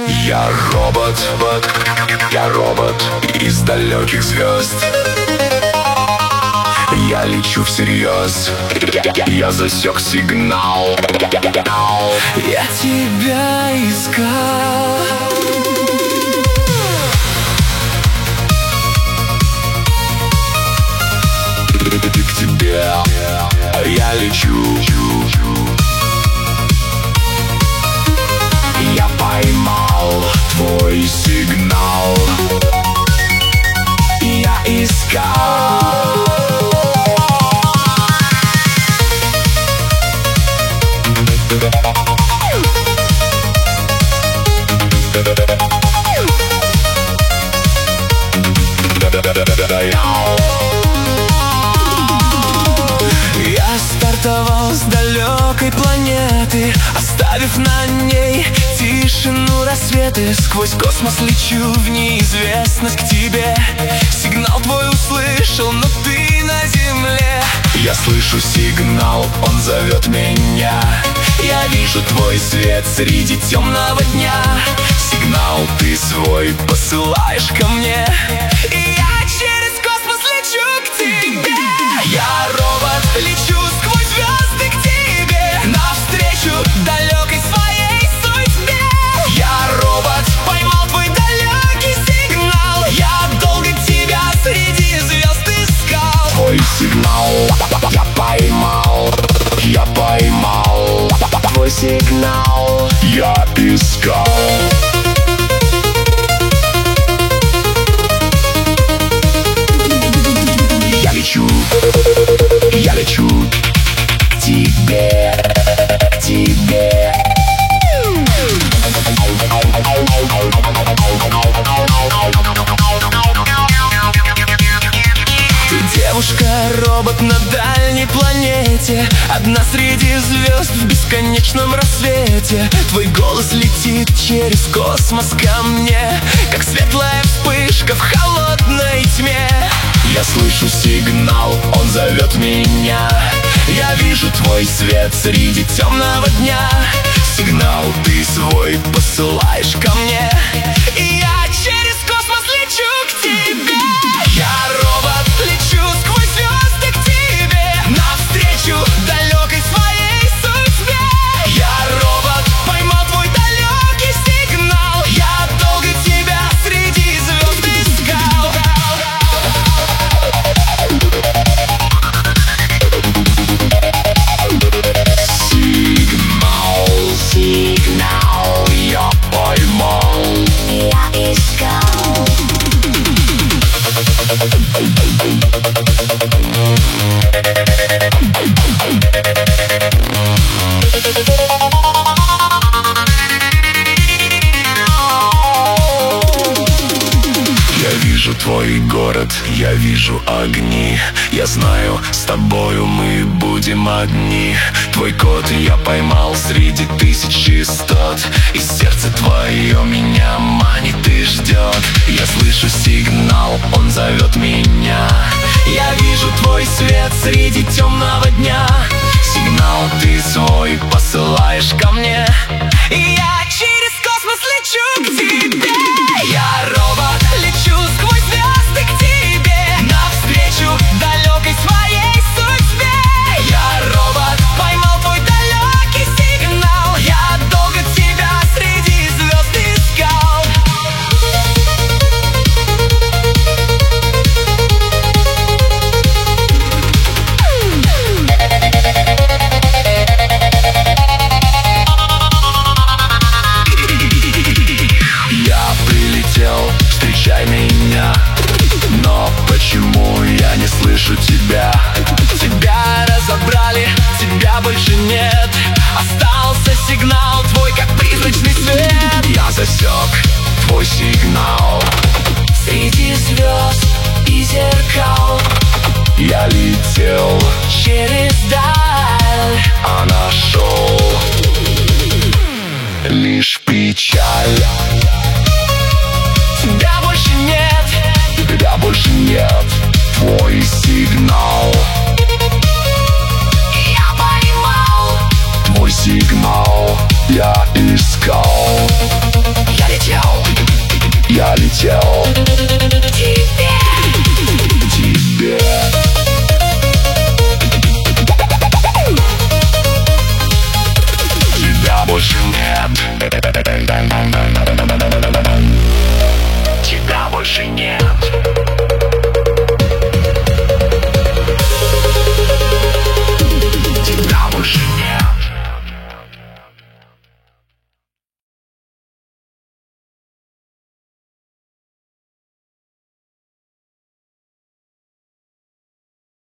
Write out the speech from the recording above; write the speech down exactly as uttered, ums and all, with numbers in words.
Я робот, я робот из далеких звезд. Я лечу всерьез, я засек сигнал. Я тебя искал. К тебе я лечу. Я поймал твой сигнал. Я искал. Я стартовал с далекой планеты, оставив на ней тишину рассветы. Сквозь космос лечу в неизвестность к тебе. Сигнал твой услышал, но ты на земле. Я слышу сигнал, он зовет меня. Я вижу твой свет среди темного дня. Сигнал ты свой посылаешь ко мне, и я через космос лечу к тебе. Я робот, лечу сквозь звезды к тебе, навстречу далекой своей судьбе. Я робот, поймал твой далекий сигнал. Я долго тебя среди звезд искал. Твой сигнал я поймал. Я поймал твой сигнал. Я искал. Я лечу, я лечу к тебе, к тебе. Ты девушка-робот на дальней планете, одна среди звезд в бесконечном рассвете. Твой голос летит через космос ко мне, как светлая вспышка в холодной тьме. Я слышу сигнал, он зовет меня. Я вижу твой свет среди темного дня. Сигнал ты свой посылаешь ко мне, и я через космос лечу к тебе. Я робот, лечу сквозь звезды к тебе, навстречу далекой своей судьбе. Я робот, поймал твой далекий сигнал. Я долго тебя среди звезд искал. Сигнал, сигнал я поймал. Я искал. Я вижу твой город, я вижу огни. Я знаю, с тобою мы будем одни. Твой код я поймал среди тысяч частот, и сердце твое меня манит и ждет. Я слышу сигнал, он зовет меня. Я вижу твой свет среди темного дня. Сигнал ты свой посылаешь ко мне, и я через космос лечу к тебе. Я робот, лечу сквозь звезды к тебе, навстречу далекой своей судьбе. Я робот, поймал твой далекий сигнал. Я долго тебя среди звезд искал. Я прилетел, встречай меня. Но почему я не слышу тебя? Тебя разобрали, тебя больше нет. Остался сигнал твой, как призрачный свет. Я засек твой сигнал среди звезд и зеркал. Я летел через даль, а нашел лишь печаль. Тебя больше нет, тебя больше нет. Твой сигнал я поймал. Твой сигнал я